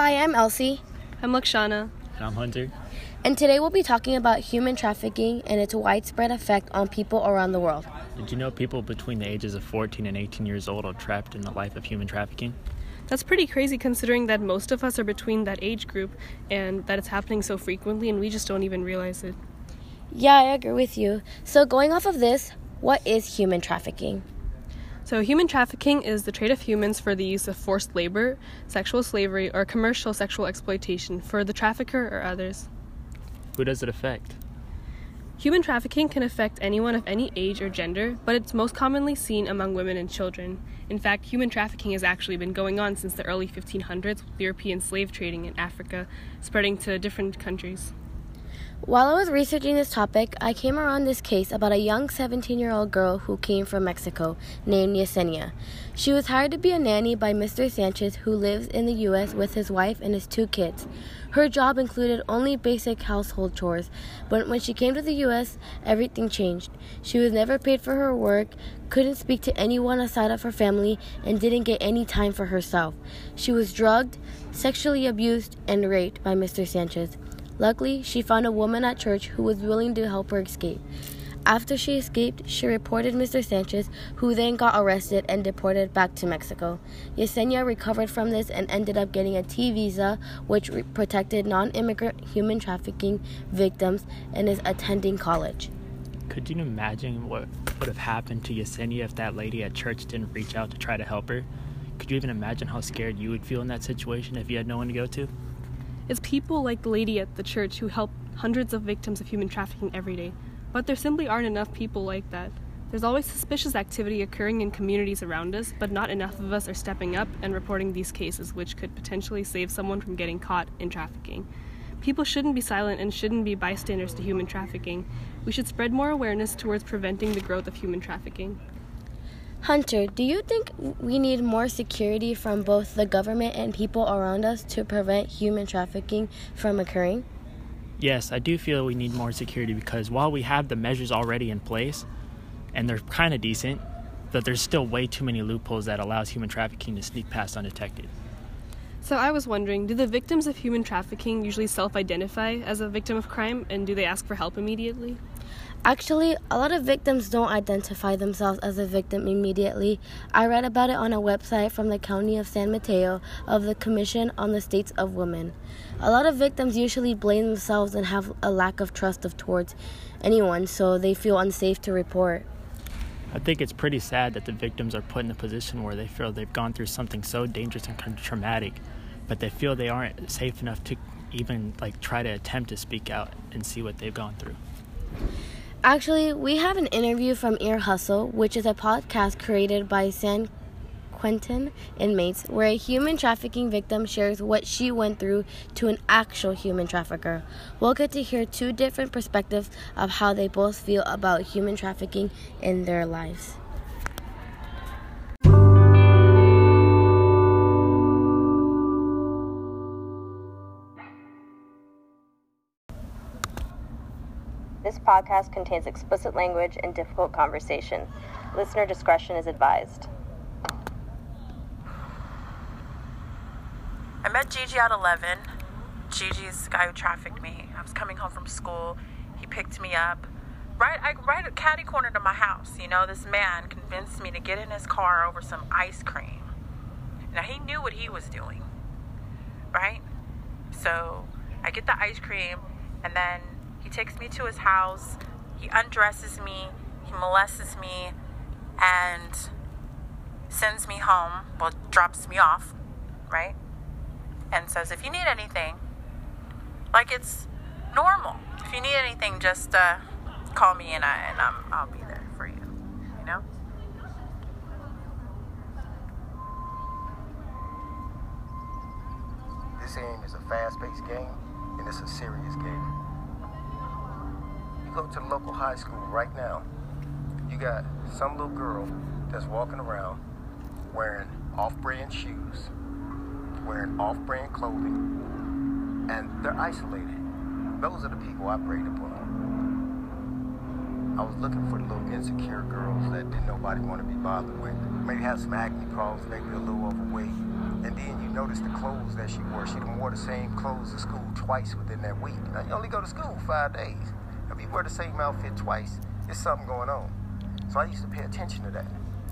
Hi, I'm Elsie. I'm Lakshana. And I'm Hunter. And today we'll be talking about human trafficking and its widespread effect on people around the world. Did you know people between the ages of 14 and 18 years old are trapped in the life of human trafficking? That's pretty crazy considering that most of us are between that age group and that it's happening so frequently and we just don't even realize it. Yeah, I agree with you. So going off of this, what is human trafficking? So human trafficking is the trade of humans for the use of forced labor, sexual slavery, or commercial sexual exploitation for the trafficker or others. Who does it affect? Human trafficking can affect anyone of any age or gender, but it's most commonly seen among women and children. In fact, human trafficking has actually been going on since the early 1500s with European slave trading in Africa, spreading to different countries. While I was researching this topic, I came around this case about a young 17-year-old girl who came from Mexico named Yesenia. She was hired to be a nanny by Mr. Sanchez, who lives in the U.S. with his wife and his 2 kids. Her job included only basic household chores, but when she came to the U.S., everything changed. She was never paid for her work, couldn't speak to anyone aside of her family, and didn't get any time for herself. She was drugged, sexually abused, and raped by Mr. Sanchez. Luckily, she found a woman at church who was willing to help her escape. After she escaped, she reported Mr. Sanchez, who then got arrested and deported back to Mexico. Yesenia recovered from this and ended up getting a T visa, which protected non-immigrant human trafficking victims, and is attending college. Could you imagine what would have happened to Yesenia if that lady at church didn't reach out to try to help her? Could you even imagine how scared you would feel in that situation if you had no one to go to? It's people like the lady at the church who help hundreds of victims of human trafficking every day. But there simply aren't enough people like that. There's always suspicious activity occurring in communities around us, but not enough of us are stepping up and reporting these cases, which could potentially save someone from getting caught in trafficking. People shouldn't be silent and shouldn't be bystanders to human trafficking. We should spread more awareness towards preventing the growth of human trafficking. Hunter, do you think we need more security from both the government and people around us to prevent human trafficking from occurring? Yes, I do feel we need more security because while we have the measures already in place, and they're kind of decent, but there's still way too many loopholes that allows human trafficking to sneak past undetected. So I was wondering, do the victims of human trafficking usually self-identify as a victim of crime, and do they ask for help immediately? Actually, a lot of victims don't identify themselves as a victim immediately. I read about it on a website from the County of San Mateo of the Commission on the States of Women. A lot of victims usually blame themselves and have a lack of trust towards anyone, so they feel unsafe to report. I think it's pretty sad that the victims are put in a position where they feel they've gone through something so dangerous and traumatic, but they feel they aren't safe enough to even try to attempt to speak out and see what they've gone through. Actually, we have an interview from Ear Hustle, which is a podcast created by San Quentin inmates, where a human trafficking victim shares what she went through to an actual human trafficker. We'll get to hear 2 different perspectives of how they both feel about human trafficking in their lives. This podcast contains explicit language and difficult conversation. Listener discretion is advised. I met Gigi at 11. Gigi's the guy who trafficked me. I was coming home from school. He picked me up. Right at catty corner to my house. This man convinced me to get in his car over some ice cream. Now, he knew what he was doing, right? So I get the ice cream, and then he takes me to his house. He undresses me. He molests me and sends me home. Well, drops me off, right? And says, if you need anything, it's normal. If you need anything, just call me and I'll be there for you. This game is a fast-paced game, and it's a serious game. You go to the local high school right now, you got some little girl that's walking around wearing off-brand shoes, wearing off-brand clothing, and they're isolated. Those are the people I preyed upon. I was looking for the little insecure girls that didn't nobody want to be bothered with. Maybe have some acne problems, maybe a little overweight. And then you notice the clothes that she wore. She done wore the same clothes to school twice within that week. Now, you only go to school 5 days. If you wear the same outfit twice, there's something going on. So I used to pay attention to that.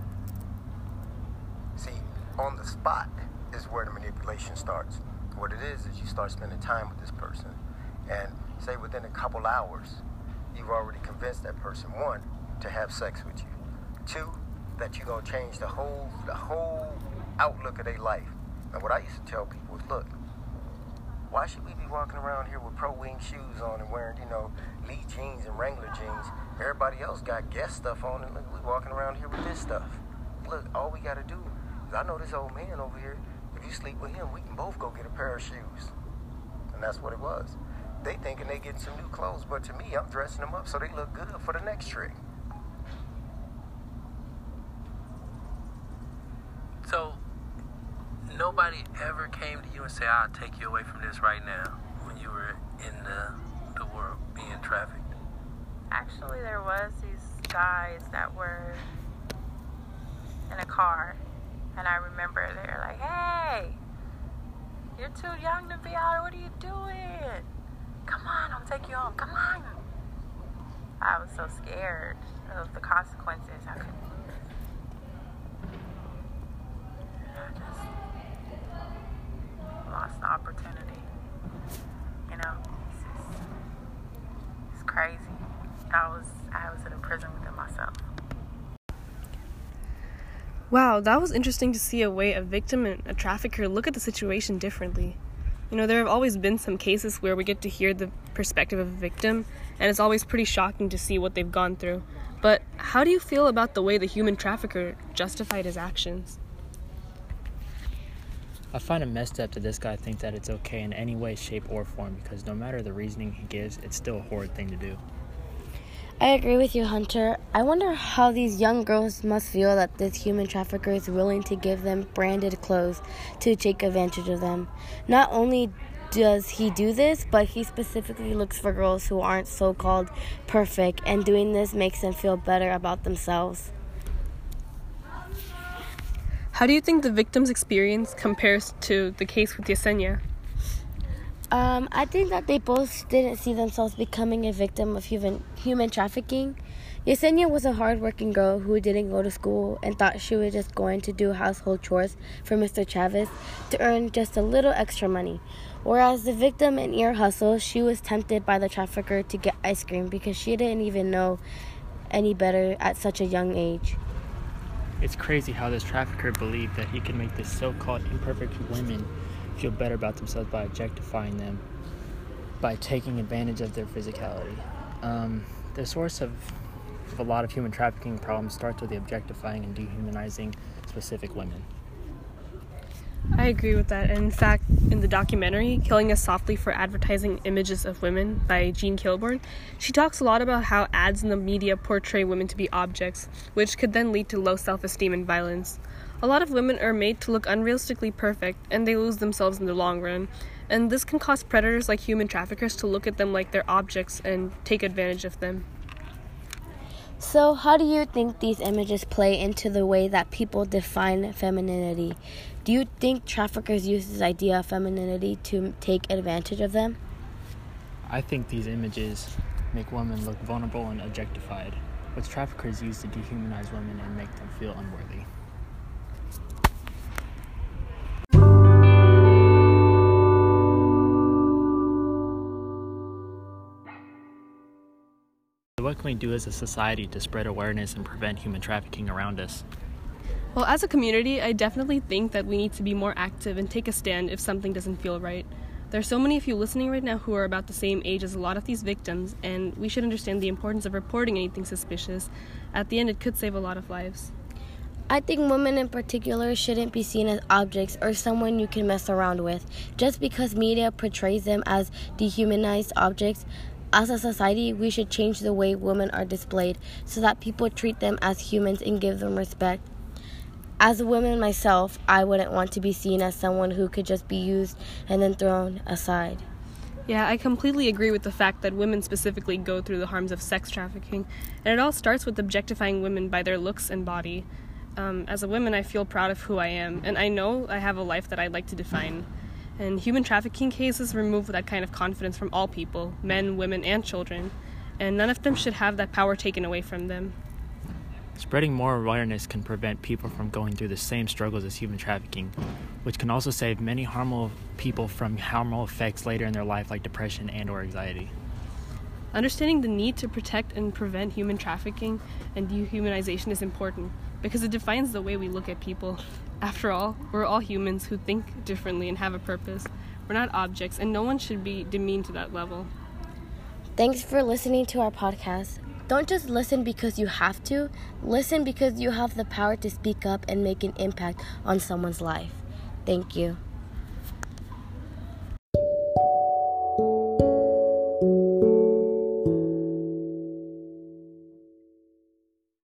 See, on the spot is where the manipulation starts. What it is you start spending time with this person. And say within a couple hours, you've already convinced that person, one, to have sex with you. Two, that you're going to change the whole outlook of their life. And what I used to tell people is, look, why should we be walking around here with Pro Wing shoes on and wearing, Lee jeans and Wrangler jeans? Everybody else got Guess stuff on, and look, we walking around here with this stuff. Look, all we got to do is, I know this old man over here, if you sleep with him, we can both go get a pair of shoes. And that's what it was. They thinking they getting some new clothes, but to me, I'm dressing them up so they look good for the next trick. So, nobody ever came to you and said, I'll take you away from this right now when you were in the world being trafficked? Actually, there was these guys that were in a car, and I remember they were like, hey, you're too young to be out. What are you doing? Come on, I'll take you home. Come on. I was so scared of the consequences. I couldn't. Lost the opportunity. It's crazy. I was in a prison within myself. Wow, that was interesting to see a way a victim and a trafficker look at the situation differently. There have always been some cases where we get to hear the perspective of a victim, and it's always pretty shocking to see what they've gone through. But how do you feel about the way the human trafficker justified his actions? I find it messed up that this guy thinks that it's okay in any way, shape, or form, because no matter the reasoning he gives, it's still a horrid thing to do. I agree with you, Hunter. I wonder how these young girls must feel that this human trafficker is willing to give them branded clothes to take advantage of them. Not only does he do this, but he specifically looks for girls who aren't so-called perfect, and doing this makes them feel better about themselves. How do you think the victim's experience compares to the case with Yesenia? I think that they both didn't see themselves becoming a victim of human trafficking. Yesenia was a hard-working girl who didn't go to school and thought she was just going to do household chores for Mr. Chavez to earn just a little extra money. Whereas the victim in Ear Hustle, she was tempted by the trafficker to get ice cream because she didn't even know any better at such a young age. It's crazy how this trafficker believed that he could make this so-called imperfect women feel better about themselves by objectifying them, by taking advantage of their physicality. The source of a lot of human trafficking problems starts with the objectifying and dehumanizing specific women. I agree with that. And in fact, in the documentary, Killing Us Softly for Advertising Images of Women by Jean Kilburn, she talks a lot about how ads in the media portray women to be objects, which could then lead to low self-esteem and violence. A lot of women are made to look unrealistically perfect, and they lose themselves in the long run. And this can cause predators like human traffickers to look at them like they're objects and take advantage of them. So, how do you think these images play into the way that people define femininity? Do you think traffickers use this idea of femininity to take advantage of them? I think these images make women look vulnerable and objectified, which traffickers use to dehumanize women and make them feel unworthy. What can we do as a society to spread awareness and prevent human trafficking around us? Well, as a community, I definitely think that we need to be more active and take a stand if something doesn't feel right. There are so many of you listening right now who are about the same age as a lot of these victims, and we should understand the importance of reporting anything suspicious. At the end, it could save a lot of lives. I think women in particular shouldn't be seen as objects or someone you can mess around with. Just because media portrays them as dehumanized objects, as a society, we should change the way women are displayed so that people treat them as humans and give them respect. As a woman myself, I wouldn't want to be seen as someone who could just be used and then thrown aside. Yeah, I completely agree with the fact that women specifically go through the harms of sex trafficking, and it all starts with objectifying women by their looks and body. As a woman, I feel proud of who I am, and I know I have a life that I'd like to define. And human trafficking cases remove that kind of confidence from all people, men, women, and children, and none of them should have that power taken away from them. Spreading more awareness can prevent people from going through the same struggles as human trafficking, which can also save many harmful people from harmful effects later in their life like depression and/or anxiety. Understanding the need to protect and prevent human trafficking and dehumanization is important because it defines the way we look at people. After all, we're all humans who think differently and have a purpose. We're not objects, and no one should be demeaned to that level. Thanks for listening to our podcast. Don't just listen because you have to. Listen because you have the power to speak up and make an impact on someone's life. Thank you.